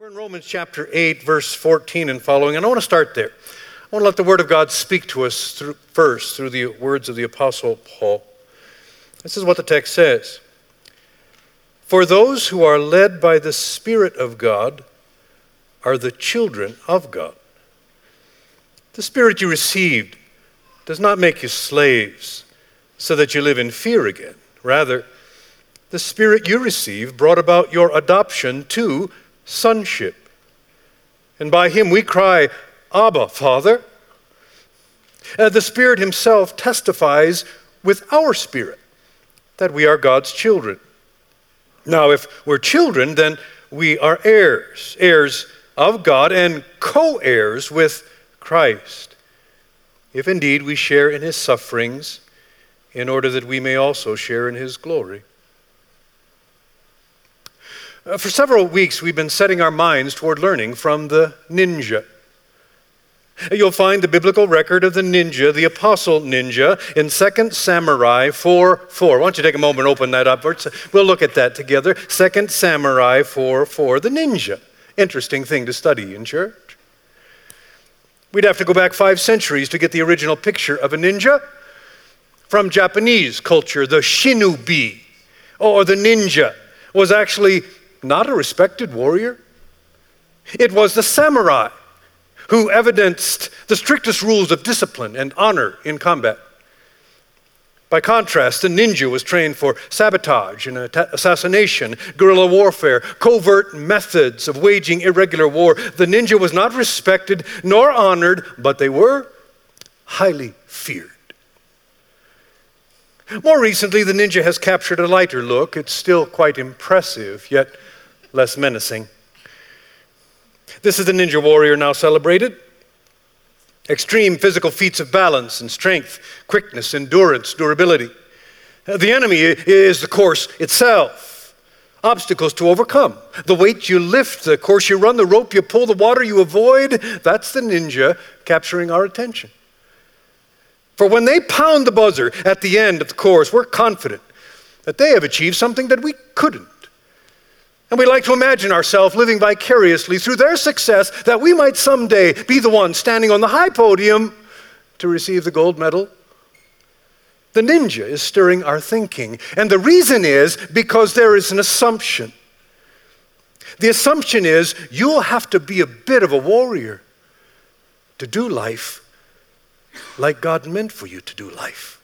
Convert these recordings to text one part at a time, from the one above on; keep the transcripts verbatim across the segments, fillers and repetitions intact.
We're in Romans chapter eight, verse fourteen and following, and I want to start there. I want to let the Word of God speak to us through, first through the words of the Apostle Paul. This is what the text says. For those who are led by the Spirit of God are the children of God. The Spirit you received does not make you slaves so that you live in fear again. Rather, the Spirit you received brought about your adoption to sonship. And by him we cry, Abba, Father. Uh, the Spirit himself testifies with our spirit that we are God's children. Now, if we're children, then we are heirs, heirs of God and co-heirs with Christ, if indeed we share in his sufferings, in order that we may also share in his glory. Uh, for several weeks, we've been setting our minds toward learning from the ninja. You'll find the biblical record of the ninja, the apostle ninja, in Second Samurai four four. Why don't you take a moment and open that up? We'll look at that together. Second Samurai four four, the ninja. Interesting thing to study in church. We'd have to go back five centuries to get the original picture of a ninja. From Japanese culture, the shinobi, or the ninja, was actually not a respected warrior. It was the samurai who evidenced the strictest rules of discipline and honor in combat. By contrast, the ninja was trained for sabotage and assassination, guerrilla warfare, covert methods of waging irregular war. The ninja was not respected nor honored, but they were highly feared. More recently, the ninja has captured a lighter look. It's still quite impressive, yet less menacing. This is the ninja warrior now celebrated. Extreme physical feats of balance and strength, quickness, endurance, durability. The enemy is the course itself. Obstacles to overcome. The weight you lift, the course you run, the rope you pull, the water you avoid. That's the ninja capturing our attention. For when they pound the buzzer at the end of the course, we're confident that they have achieved something that we couldn't. And we like to imagine ourselves living vicariously through their success, that we might someday be the one standing on the high podium to receive the gold medal. The ninja is stirring our thinking. And the reason is because there is an assumption. The assumption is you'll have to be a bit of a warrior to do life like God meant for you to do life.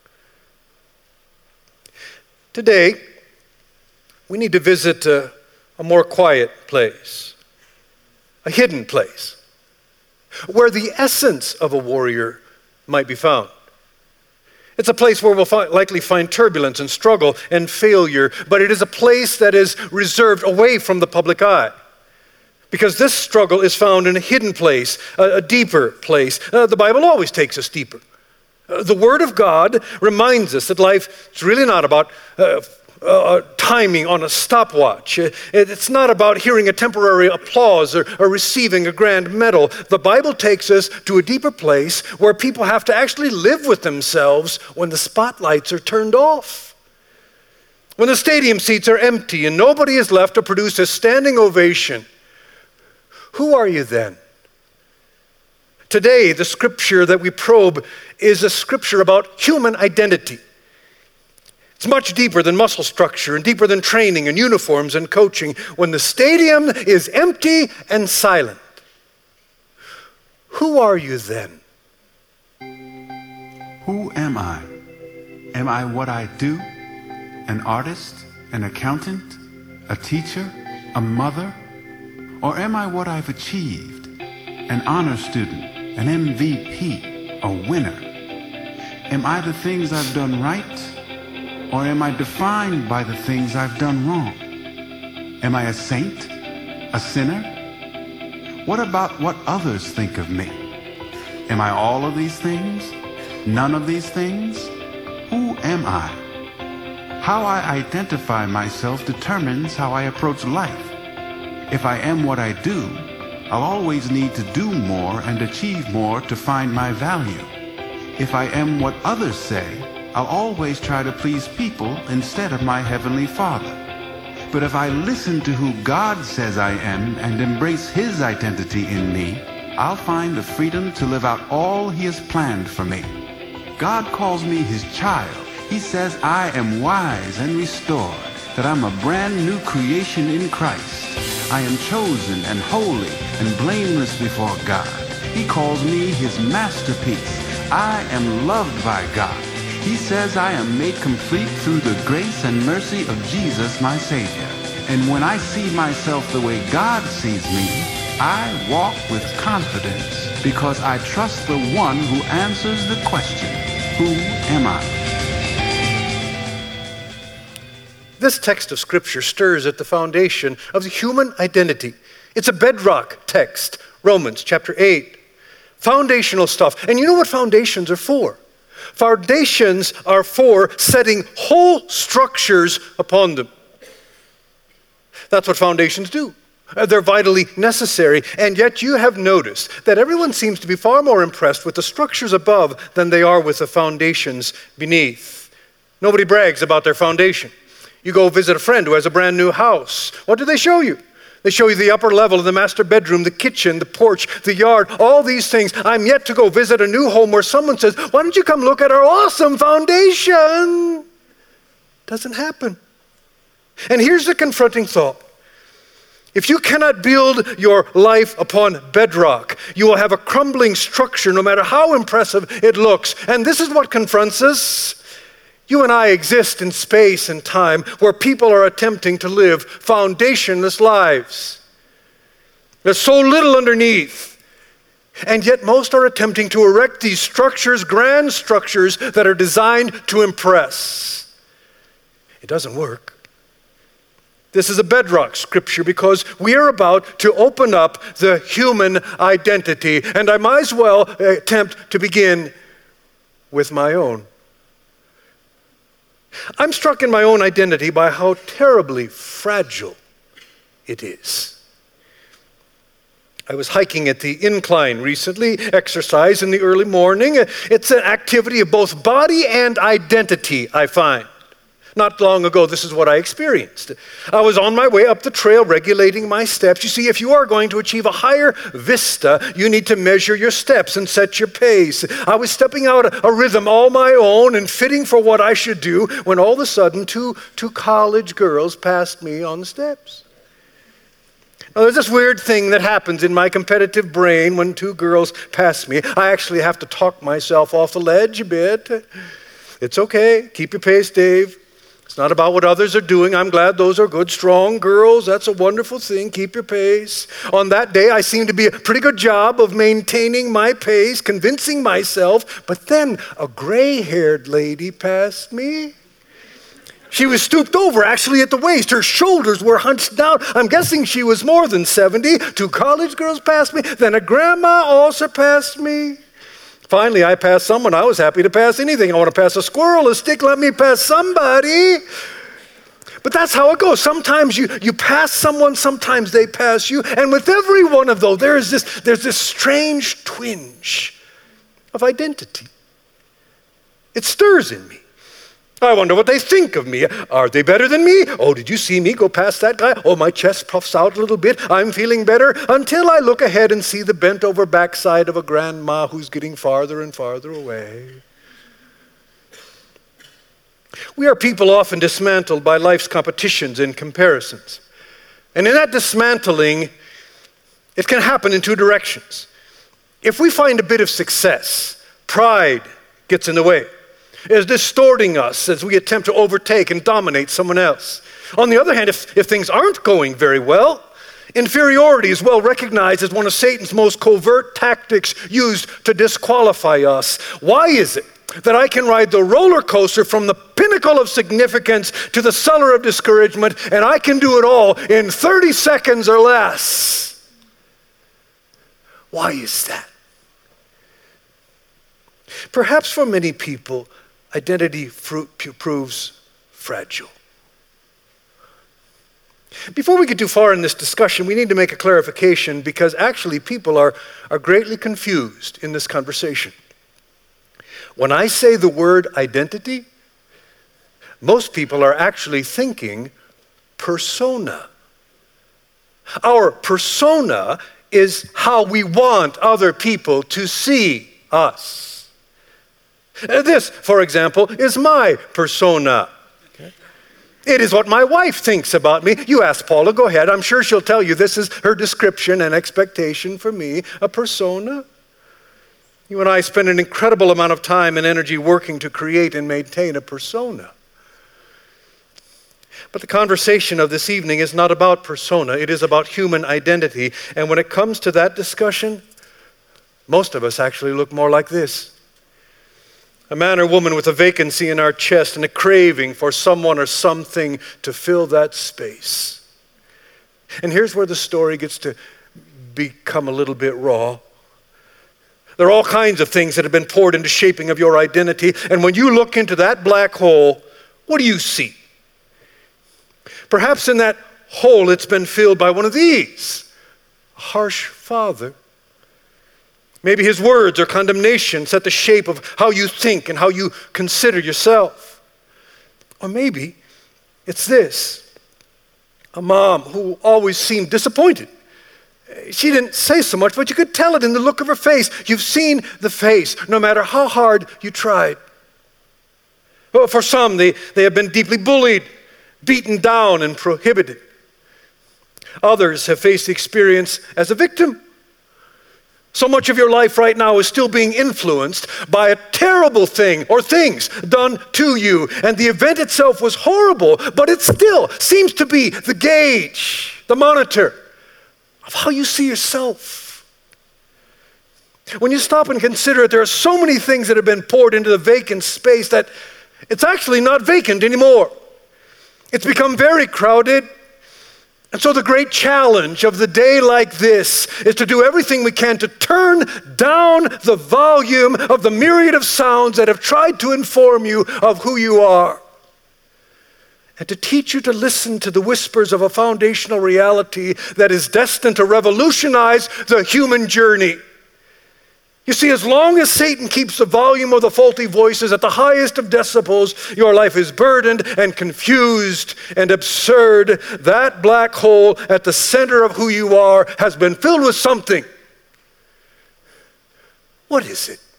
Today, we need to visit a, a more quiet place, a hidden place, where the essence of a warrior might be found. It's a place where we'll fi- likely find turbulence and struggle and failure, but it is a place that is reserved away from the public eye. Because this struggle is found in a hidden place, a, a deeper place. Uh, the Bible always takes us deeper. Uh, the Word of God reminds us that life is really not about uh, uh, timing on a stopwatch. Uh, it's not about hearing a temporary applause or, or receiving a grand medal. The Bible takes us to a deeper place where people have to actually live with themselves when the spotlights are turned off. When the stadium seats are empty and nobody is left to produce a standing ovation. Who are you then? Today, the scripture that we probe is a scripture about human identity. It's much deeper than muscle structure and deeper than training and uniforms and coaching. When the stadium is empty and silent, who are you then? Who am I? Am I what I do? An artist, an accountant, a teacher, a mother? Or am I what I've achieved? An honor student, an M V P, a winner? Am I the things I've done right? Or am I defined by the things I've done wrong? Am I a saint? A sinner? What about what others think of me? Am I all of these things? None of these things? Who am I? How I identify myself determines how I approach life. If I am what I do, I'll always need to do more and achieve more to find my value. If I am what others say, I'll always try to please people instead of my Heavenly Father. But if I listen to who God says I am and embrace His identity in me, I'll find the freedom to live out all He has planned for me. God calls me His child. He says I am wise and restored, that I'm a brand new creation in Christ. I am chosen and holy and blameless before God. He calls me His masterpiece. I am loved by God. He says I am made complete through the grace and mercy of Jesus, my Savior. And when I see myself the way God sees me, I walk with confidence because I trust the one who answers the question, who am I? This text of Scripture stirs at the foundation of the human identity. It's a bedrock text, Romans chapter eight. Foundational stuff. And you know what foundations are for? Foundations are for setting whole structures upon them. That's what foundations do. They're vitally necessary, and yet you have noticed that everyone seems to be far more impressed with the structures above than they are with the foundations beneath. Nobody brags about their foundation. You go visit a friend who has a brand new house. What do they show you? They show you the upper level of the master bedroom, the kitchen, the porch, the yard, all these things. I'm yet to go visit a new home where someone says, why don't you come look at our awesome foundation? Doesn't happen. And here's the confronting thought. If you cannot build your life upon bedrock, you will have a crumbling structure no matter how impressive it looks. And this is what confronts us. You and I exist in space and time where people are attempting to live foundationless lives. There's so little underneath. And yet most are attempting to erect these structures, grand structures that are designed to impress. It doesn't work. This is a bedrock scripture because we are about to open up the human identity. And I might as well attempt to begin with my own. I'm struck in my own identity by how terribly fragile it is. I was hiking at the incline recently, exercise in the early morning. It's an activity of both body and identity, I find. Not long ago, this is what I experienced. I was on my way up the trail, regulating my steps. You see, if you are going to achieve a higher vista, you need to measure your steps and set your pace. I was stepping out a, a rhythm all my own and fitting for what I should do when all of a sudden two, two college girls passed me on the steps. Now, there's this weird thing that happens in my competitive brain when two girls pass me. I actually have to talk myself off the ledge a bit. It's okay. Keep your pace, Dave. It's not about what others are doing. I'm glad those are good, strong girls. That's a wonderful thing. Keep your pace. On that day, I seemed to be a pretty good job of maintaining my pace, convincing myself. But then a gray-haired lady passed me. She was stooped over, actually at the waist. Her shoulders were hunched down. I'm guessing she was more than seventy. Two college girls passed me. Then a grandma also passed me. Finally, I passed someone. I was happy to pass anything. I want to pass a squirrel, a stick, let me pass somebody. But that's how it goes. Sometimes you, you pass someone, sometimes they pass you. And with every one of those, there is this, there's this strange twinge of identity. It stirs in me. I wonder what they think of me. Are they better than me? Oh, did you see me go past that guy? Oh, my chest puffs out a little bit. I'm feeling better until I look ahead and see the bent over backside of a grandma who's getting farther and farther away. We are people often dismantled by life's competitions and comparisons. And in that dismantling, it can happen in two directions. If we find a bit of success, pride gets in the way. Is distorting us as we attempt to overtake and dominate someone else. On the other hand, if, if things aren't going very well, inferiority is well recognized as one of Satan's most covert tactics used to disqualify us. Why is it that I can ride the roller coaster from the pinnacle of significance to the cellar of discouragement, and I can do it all in thirty seconds or less? Why is that? Perhaps for many people, identity proves fragile. Before we get too far in this discussion, we need to make a clarification because actually people are, are greatly confused in this conversation. When I say the word identity, most people are actually thinking persona. Our persona is how we want other people to see us. This, for example, is my persona. Okay. It is what my wife thinks about me. You ask Paula, go ahead. I'm sure she'll tell you this is her description and expectation for me, a persona. You and I spend an incredible amount of time and energy working to create and maintain a persona. But the conversation of this evening is not about persona. It is about human identity. And when it comes to that discussion, most of us actually look more like this. A man or woman with a vacancy in our chest and a craving for someone or something to fill that space. And here's where the story gets to become a little bit raw. There are all kinds of things that have been poured into shaping of your identity. And when you look into that black hole, what do you see? Perhaps in that hole it's been filled by one of these. A harsh father. Maybe his words or condemnation set the shape of how you think and how you consider yourself. Or maybe it's this. A mom who always seemed disappointed. She didn't say so much, but you could tell it in the look of her face. You've seen the face, no matter how hard you tried. Well, for some, they, they have been deeply bullied, beaten down, and prohibited. Others have faced the experience as a victim. So much of your life right now is still being influenced by a terrible thing or things done to you. And the event itself was horrible, but it still seems to be the gauge, the monitor of how you see yourself. When you stop and consider it, there are so many things that have been poured into the vacant space that it's actually not vacant anymore. It's become very crowded. And so the great challenge of the day like this is to do everything we can to turn down the volume of the myriad of sounds that have tried to inform you of who you are. And to teach you to listen to the whispers of a foundational reality that is destined to revolutionize the human journey. You see, as long as Satan keeps the volume of the faulty voices at the highest of decibels, your life is burdened and confused and absurd. That black hole at the center of who you are has been filled with something. What is it?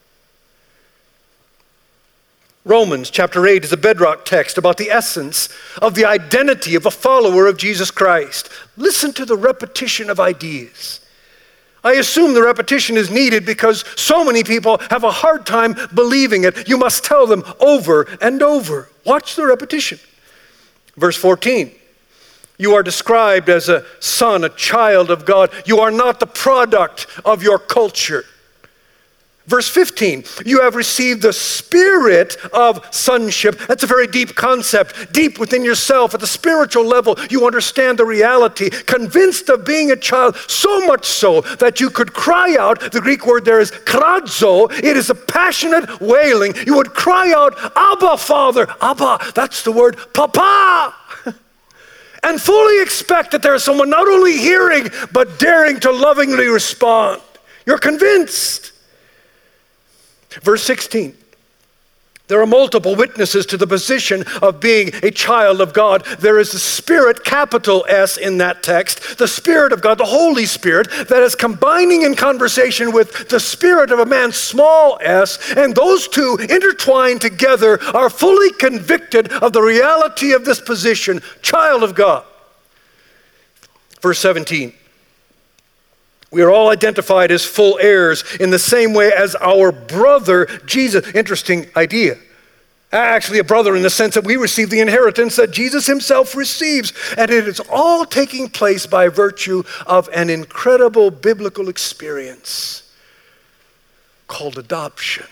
Romans chapter eight is a bedrock text about the essence of the identity of a follower of Jesus Christ. Listen to the repetition of ideas. I assume the repetition is needed because so many people have a hard time believing it. You must tell them over and over. Watch the repetition. Verse fourteen. You are described as a son, a child of God. You are not the product of your culture. Verse fifteen, you have received the spirit of sonship. That's a very deep concept. Deep within yourself, at the spiritual level, you understand the reality. Convinced of being a child, so much so that you could cry out. The Greek word there is kradzo. It is a passionate wailing. You would cry out, Abba, Father. Abba, that's the word, Papa. And fully expect that there is someone not only hearing, but daring to lovingly respond. You're convinced. Verse sixteen, there are multiple witnesses to the position of being a child of God. There is the Spirit, capital S in that text, the Spirit of God, the Holy Spirit, that is combining in conversation with the spirit of a man, small s, and those two intertwined together are fully convicted of the reality of this position, child of God. Verse seventeen. We are all identified as full heirs in the same way as our brother Jesus. Interesting idea. Actually, a brother in the sense that we receive the inheritance that Jesus himself receives. And it is all taking place by virtue of an incredible biblical experience called adoption.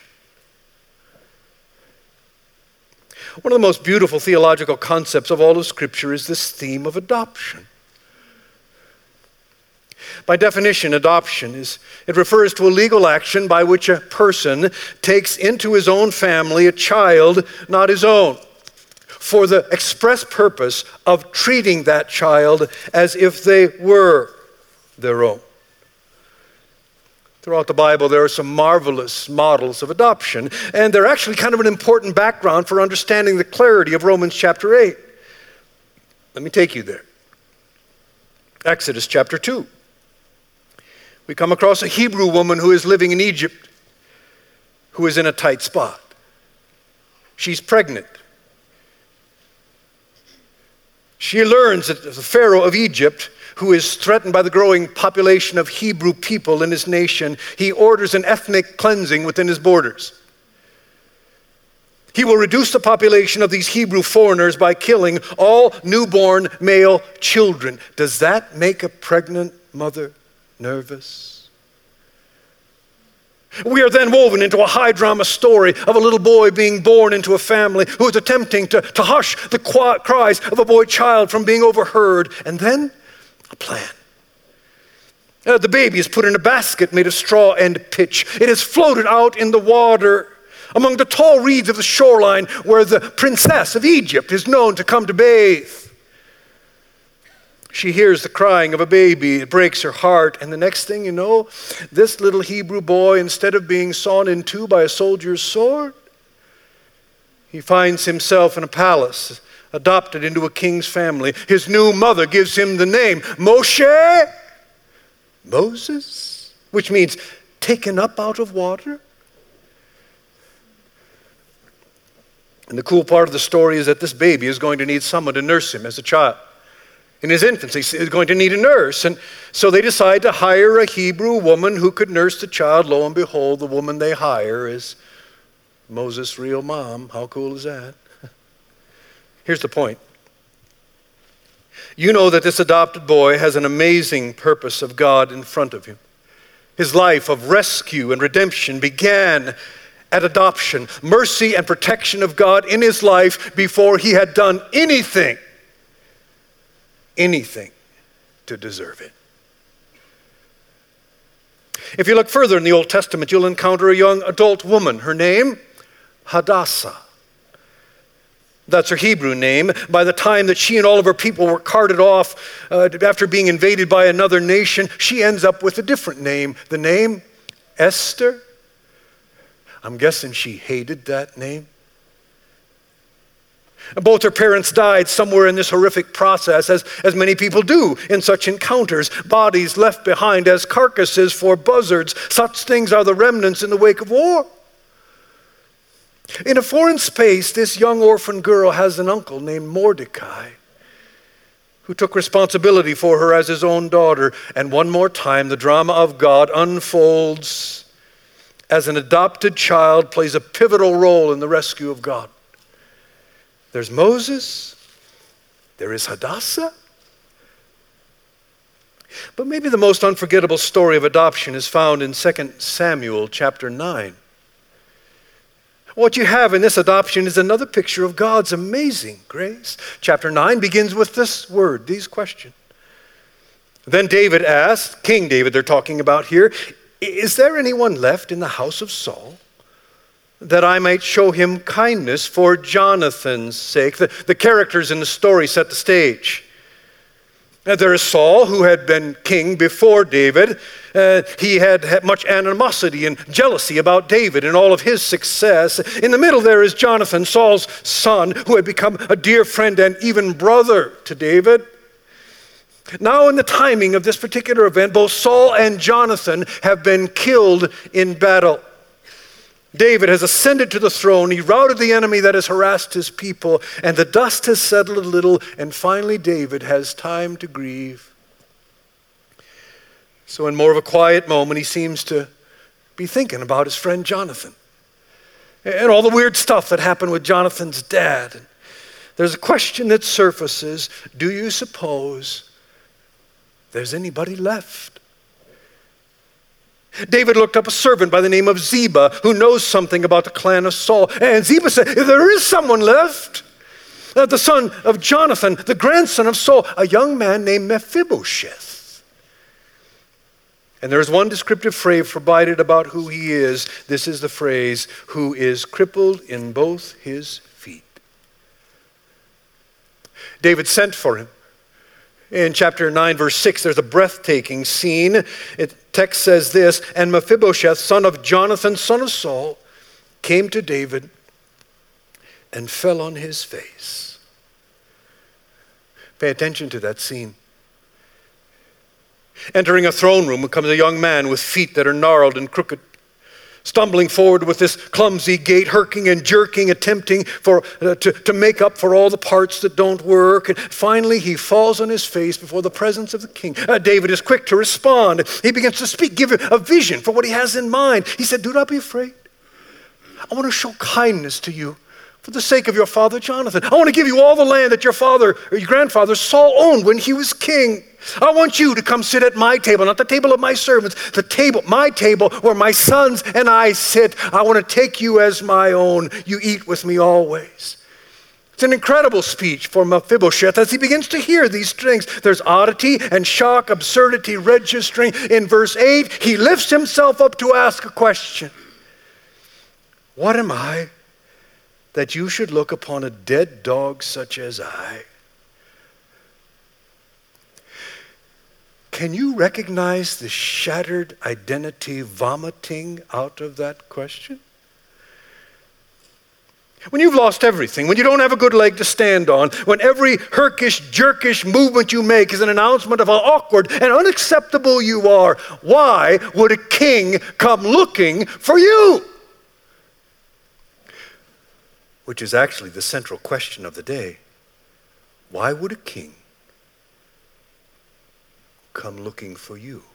One of the most beautiful theological concepts of all of Scripture is this theme of adoption. By definition, adoption is, it refers to a legal action by which a person takes into his own family a child not his own, for the express purpose of treating that child as if they were their own. Throughout the Bible, there are some marvelous models of adoption, and they're actually kind of an important background for understanding the clarity of Romans chapter eight. Let me take you there. Exodus chapter two. We come across a Hebrew woman who is living in Egypt, who is in a tight spot. She's pregnant. She learns that the Pharaoh of Egypt, who is threatened by the growing population of Hebrew people in his nation, he orders an ethnic cleansing within his borders. He will reduce the population of these Hebrew foreigners by killing all newborn male children. Does that make a pregnant mother nervous? We are then woven into a high drama story of a little boy being born into a family who is attempting to, to hush the qu- cries of a boy child from being overheard. And then a plan. Uh, the baby is put in a basket made of straw and pitch. It is floated out in the water among the tall reeds of the shoreline where the princess of Egypt is known to come to bathe. She hears the crying of a baby. It breaks her heart. And the next thing you know, this little Hebrew boy, instead of being sawn in two by a soldier's sword, he finds himself in a palace, adopted into a king's family. His new mother gives him the name Moshe, Moses, which means taken up out of water. And the cool part of the story is that this baby is going to need someone to nurse him as a child. In his infancy, he's going to need a nurse. And so they decide to hire a Hebrew woman who could nurse the child. Lo and behold, the woman they hire is Moses' real mom. How cool is that? Here's the point. You know that this adopted boy has an amazing purpose of God in front of him. His life of rescue and redemption began at adoption. Mercy and protection of God in his life before he had done anything, anything to deserve it. If you look further in the Old Testament, you'll encounter a young adult woman. Her name, Hadassah. That's her Hebrew name. By the time that she and all of her people were carted off uh, after being invaded by another nation, she ends up with a different name. The name, Esther. I'm guessing she hated that name. Both her parents died somewhere in this horrific process, as, as many people do in such encounters. Bodies left behind as carcasses for buzzards. Such things are the remnants in the wake of war. In a foreign space, this young orphan girl has an uncle named Mordecai, who took responsibility for her as his own daughter. And one more time, the drama of God unfolds as an adopted child plays a pivotal role in the rescue of God. There's Moses, there is Hadassah. But maybe the most unforgettable story of adoption is found in Second Samuel chapter nine. What you have in this adoption is another picture of God's amazing grace. Chapter nine begins with this word, these questions. Then David asked, King David they're talking about here, is there anyone left in the house of Saul that I might show him kindness for Jonathan's sake? The, the characters in the story set the stage. Uh, there is Saul, who had been king before David. Uh, he had, had much animosity and jealousy about David and all of his success. In the middle there is Jonathan, Saul's son, who had become a dear friend and even brother to David. Now in the timing of this particular event, both Saul and Jonathan have been killed in battle. David has ascended to the throne. He routed the enemy that has harassed his people, and the dust has settled a little, and finally David has time to grieve. So in more of a quiet moment, he seems to be thinking about his friend Jonathan and all the weird stuff that happened with Jonathan's dad. And there's a question that surfaces: do you suppose there's anybody left? David looked up a servant by the name of Ziba, who knows something about the clan of Saul. And Ziba said, there is someone left. Uh, the son of Jonathan, the grandson of Saul, a young man named Mephibosheth. And there is one descriptive phrase provided about who he is. This is the phrase, who is crippled in both his feet. David sent for him. In chapter nine, verse six, there's a breathtaking scene. It, text says this, and Mephibosheth, son of Jonathan, son of Saul, came to David and fell on his face. Pay attention to that scene. Entering a throne room comes a young man with feet that are gnarled and crooked, stumbling forward with this clumsy gait, herking and jerking, attempting for, uh, to, to make up for all the parts that don't work. And finally, he falls on his face before the presence of the king. Uh, David is quick to respond. He begins to speak, give a vision for what he has in mind. He said, "Do not be afraid. I want to show kindness to you for the sake of your father Jonathan. I want to give you all the land that your father or your grandfather Saul owned when he was king. I want you to come sit at my table, not the table of my servants, the table, my table where my sons and I sit. I want to take you as my own. You eat with me always." It's an incredible speech for Mephibosheth as he begins to hear these things. There's oddity and shock, absurdity registering. In verse eight, he lifts himself up to ask a question. "What am I that you should look upon a dead dog such as I?" Can you recognize the shattered identity vomiting out of that question? When you've lost everything, when you don't have a good leg to stand on, when every herkish, jerkish movement you make is an announcement of how awkward and unacceptable you are, why would a king come looking for you? Which is actually the central question of the day. Why would a king come looking for you?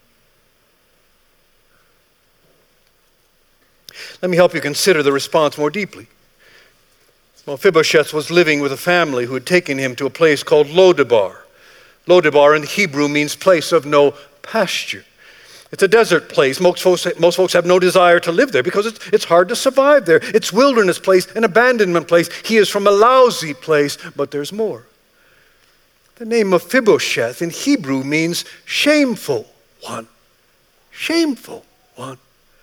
Let me help you consider the response more deeply. Mephibosheth was living with a family who had taken him to a place called Lodebar. Lodebar in Hebrew means place of no pasture. It's a desert place. Most folks, most folks have no desire to live there because it's, it's hard to survive there. It's wilderness place, an abandonment place. He is from a lousy place, but there's more. The name Mephibosheth in Hebrew means shameful one. Shameful one.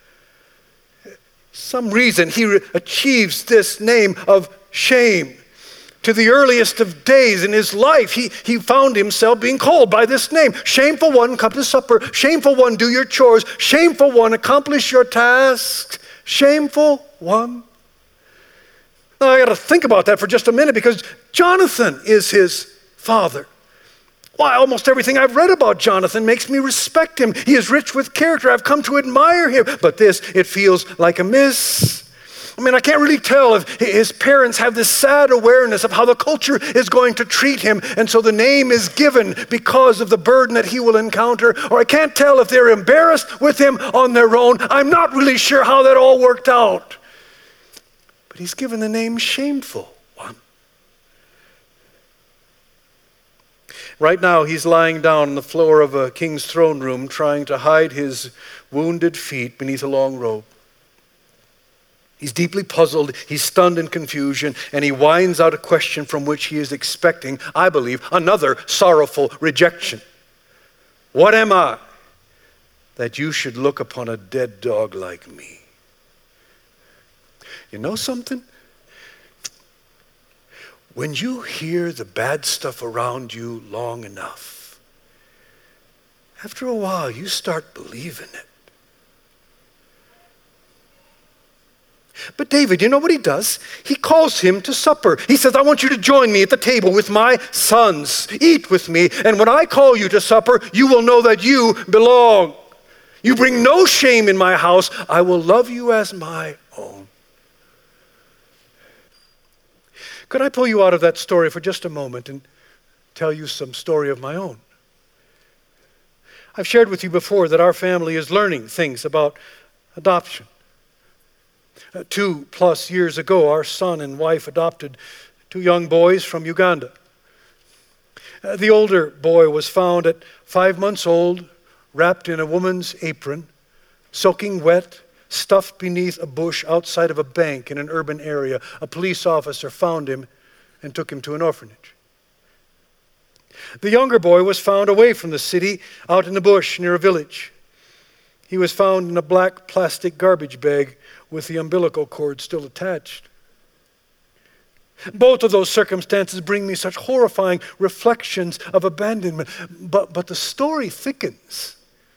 Some reason he re- achieves this name of shame. To the earliest of days in his life, he, he found himself being called by this name. Shameful one, come to supper. Shameful one, do your chores. Shameful one, accomplish your tasks. Shameful one. Now I got to think about that for just a minute because Jonathan is his father. Why, almost everything I've read about Jonathan makes me respect him. He is rich with character. I've come to admire him. But this, it feels like a miss. I mean, I can't really tell if his parents have this sad awareness of how the culture is going to treat him, and so the name is given because of the burden that he will encounter. Or I can't tell if they're embarrassed with him on their own. I'm not really sure how that all worked out. But he's given the name Shameful One. Right now, he's lying down on the floor of a king's throne room trying to hide his wounded feet beneath a long robe. He's deeply puzzled, he's stunned in confusion, and he whines out a question from which he is expecting, I believe, another sorrowful rejection. What am I that you should look upon a dead dog like me? You know something? When you hear the bad stuff around you long enough, after a while you start believing it. But David, you know what he does? He calls him to supper. He says, I want you to join me at the table with my sons. Eat with me. And when I call you to supper, you will know that you belong. You bring no shame in my house. I will love you as my own. Could I pull you out of that story for just a moment and tell you some story of my own? I've shared with you before that our family is learning things about adoption. Uh, two plus years ago, our son and wife adopted two young boys from Uganda. Uh, the older boy was found at five months old, wrapped in a woman's apron, soaking wet, stuffed beneath a bush outside of a bank in an urban area. A police officer found him and took him to an orphanage. The younger boy was found away from the city, out in the bush near a village. He was found in a black plastic garbage bag with the umbilical cord still attached. Both of those circumstances bring me such horrifying reflections of abandonment, but, but the story thickens.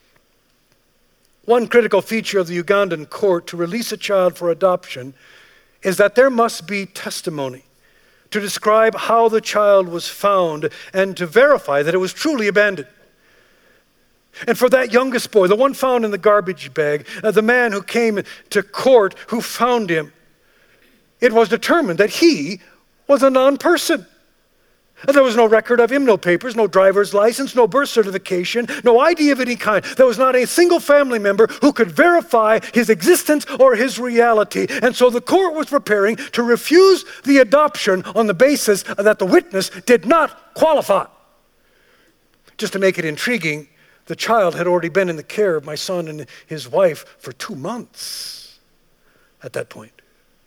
One critical feature of the Ugandan court to release a child for adoption is that there must be testimony. to describe how the child was found and to verify that it was truly abandoned. And for that youngest boy, the one found in the garbage bag, uh, the man who came to court who found him, it was determined that he was a non-person. There was no record of him, no papers, no driver's license, no birth certification, no I D of any kind. There was not a single family member who could verify his existence or his reality. And so the court was preparing to refuse the adoption on the basis that the witness did not qualify. Just to make it intriguing, the child had already been in the care of my son and his wife for two months at that point.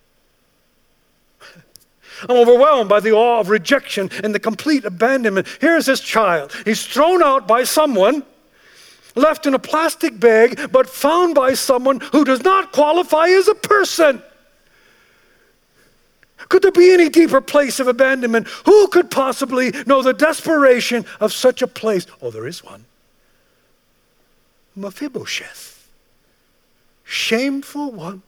I'm overwhelmed by the awe of rejection and the complete abandonment. Here's this child. He's thrown out by someone, left in a plastic bag, but found by someone who does not qualify as a person. Could there be any deeper place of abandonment? Who could possibly know the desperation of such a place? Oh, there is one. Mephibosheth. Shameful one.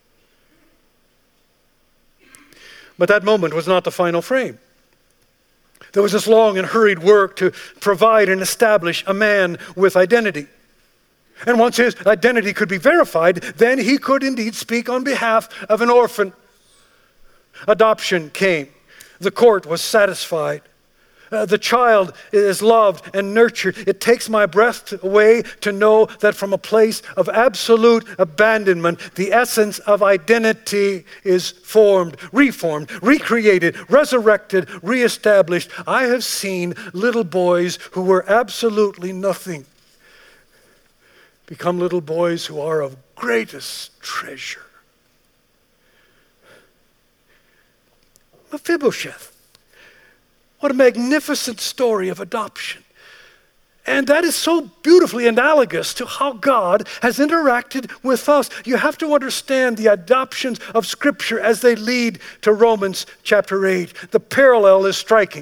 But that moment was not the final frame. There was this long and hurried work to provide and establish a man with identity. And once his identity could be verified, then he could indeed speak on behalf of an orphan. Adoption came. The court was satisfied. Uh, the child is loved and nurtured. It takes my breath away to know that from a place of absolute abandonment, the essence of identity is formed, reformed, recreated, resurrected, reestablished. I have seen little boys who were absolutely nothing become little boys who are of greatest treasure. Mephibosheth. What a magnificent story of adoption. And that is so beautifully analogous to how God has interacted with us. You have to understand the adoptions of Scripture as they lead to Romans chapter eight. The parallel is striking.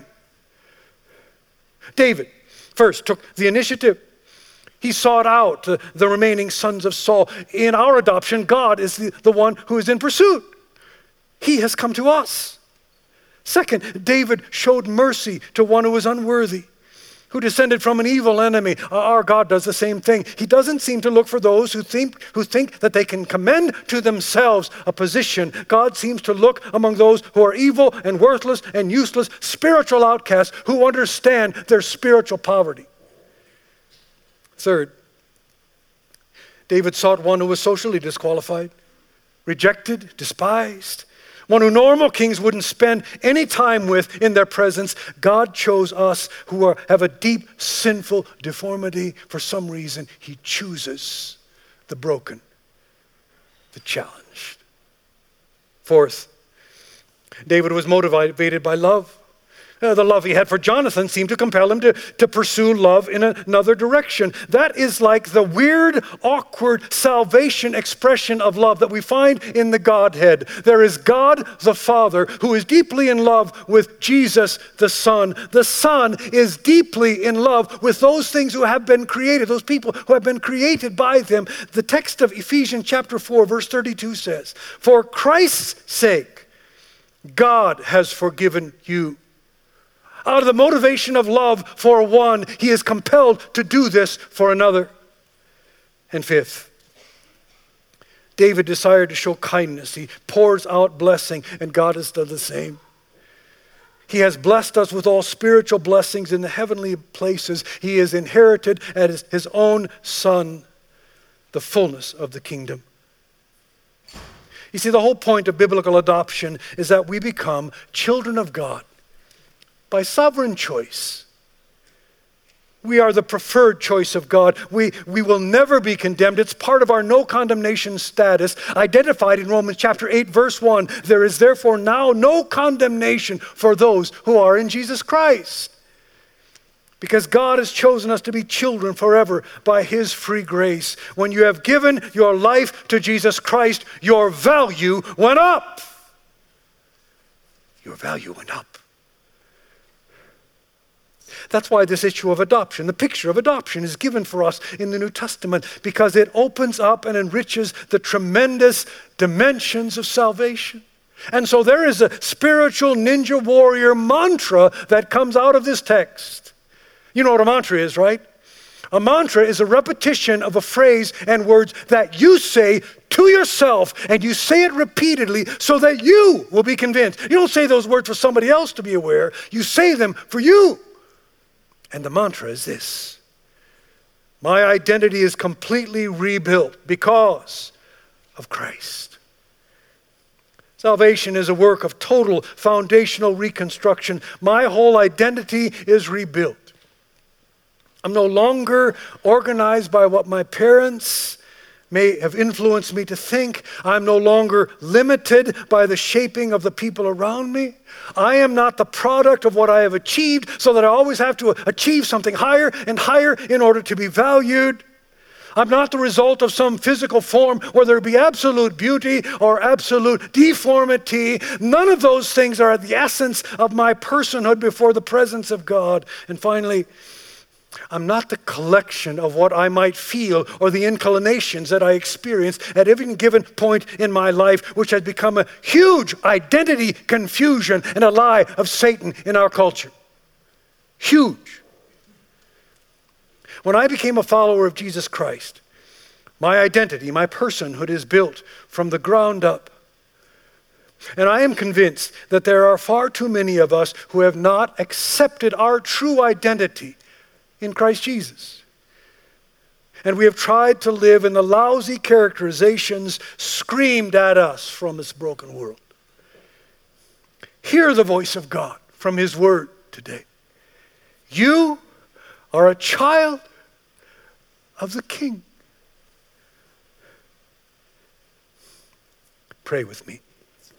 David first took the initiative. He sought out uh, the remaining sons of Saul. In our adoption, God is the, the one who is in pursuit. He has come to us. Second, David showed mercy to one who was unworthy, who descended from an evil enemy. Our God does the same thing. He doesn't seem to look for those who think, who think that they can commend to themselves a position. God seems to look among those who are evil and worthless and useless, spiritual outcasts who understand their spiritual poverty. Third, David sought one who was socially disqualified, rejected, despised, one who normal kings wouldn't spend any time with in their presence. God chose us who are, have a deep sinful deformity. For some reason, he chooses the broken, the challenged. Fourth, David was motivated by love. Uh, the love he had for Jonathan seemed to compel him to, to pursue love in another direction. That is like the weird, awkward salvation expression of love that we find in the Godhead. There is God the Father who is deeply in love with Jesus the Son. The Son is deeply in love with those things who have been created, those people who have been created by them. The text of Ephesians chapter four, verse thirty-two says, "For Christ's sake, God has forgiven you." Out of the motivation of love for one, he is compelled to do this for another. And fifth, David desired to show kindness. He pours out blessing, and God has done the same. He has blessed us with all spiritual blessings in the heavenly places. He has inherited as his own Son the fullness of the kingdom. You see, the whole point of biblical adoption is that we become children of God by sovereign choice. We are the preferred choice of God. We, we will never be condemned. It's part of our no condemnation status, identified in Romans chapter eight, verse one. There is therefore now no condemnation for those who are in Jesus Christ. Because God has chosen us to be children forever by his free grace. When you have given your life to Jesus Christ, your value went up. Your value went up. That's why this issue of adoption, the picture of adoption, is given for us in the New Testament, because it opens up and enriches the tremendous dimensions of salvation. And so there is a spiritual ninja warrior mantra that comes out of this text. You know what a mantra is, right? A mantra is a repetition of a phrase and words that you say to yourself, and you say it repeatedly so that you will be convinced. You don't say those words for somebody else to be aware. You say them for you. And the mantra is this: my identity is completely rebuilt because of Christ. Salvation is a work of total foundational reconstruction. My whole identity is rebuilt. I'm no longer organized by what my parents may have influenced me to think. I'm no longer limited by the shaping of the people around me. I am not the product of what I have achieved, so that I always have to achieve something higher and higher in order to be valued. I'm not the result of some physical form, whether it be absolute beauty or absolute deformity. None of those things are the essence of my personhood before the presence of God. And finally, I'm not the collection of what I might feel or the inclinations that I experience at every given point in my life, which has become a huge identity confusion and a lie of Satan in our culture. Huge. When I became a follower of Jesus Christ, my identity, my personhood is built from the ground up. And I am convinced that there are far too many of us who have not accepted our true identity in Christ Jesus. And we have tried to live in the lousy characterizations screamed at us from this broken world. Hear the voice of God from His Word today. You are a child of the King. Pray with me.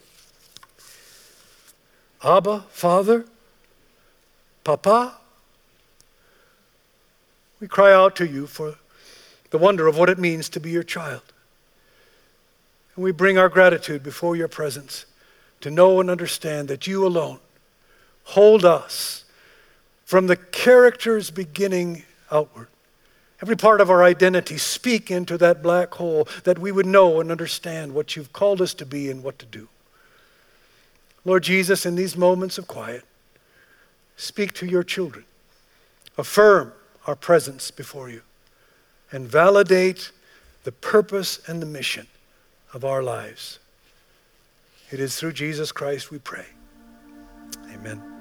Abba, Father, Papa, we cry out to you for the wonder of what it means to be your child. And we bring our gratitude before your presence to know and understand that you alone hold us from the character's beginning outward. Every part of our identity, speak into that black hole that we would know and understand what you've called us to be and what to do. Lord Jesus, in these moments of quiet, speak to your children. Affirm our presence before you and validate the purpose and the mission of our lives. It is through Jesus Christ we pray. Amen.